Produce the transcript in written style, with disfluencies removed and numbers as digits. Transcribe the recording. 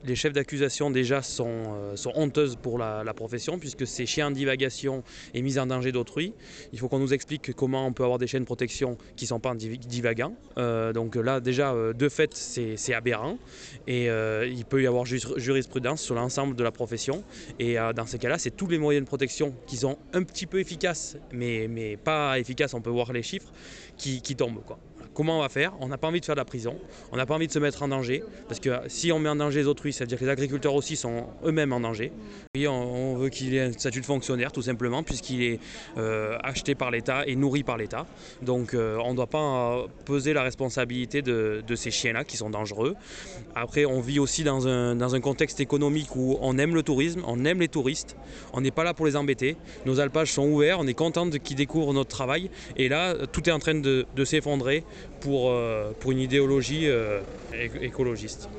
Les chefs d'accusation déjà sont honteuses pour la profession, puisque c'est chien en divagation et mise en danger d'autrui. Il faut qu'on nous explique comment on peut avoir des chiens de protection qui ne sont pas divagants. Donc là déjà de fait c'est aberrant et il peut y avoir jurisprudence sur l'ensemble de la profession. Et dans ces cas-là, c'est tous les moyens de protection qui sont un petit peu efficaces, mais pas efficaces, on peut voir les chiffres, qui tombent, quoi. Comment on va faire? On n'a pas envie de faire de la prison, on n'a pas envie de se mettre en danger, parce que si on met en danger les autrui, ça veut dire que les agriculteurs aussi sont eux-mêmes en danger. Et on veut qu'il ait un statut de fonctionnaire, tout simplement, puisqu'il est acheté par l'État et nourri par l'État. Donc on ne doit pas peser la responsabilité de ces chiens-là, qui sont dangereux. Après, on vit aussi dans un contexte économique où on aime le tourisme, on aime les touristes, on n'est pas là pour les embêter. Nos alpages sont ouverts, on est content qu'ils découvrent notre travail. Et là, tout est en train de s'effondrer pour une idéologie écologiste.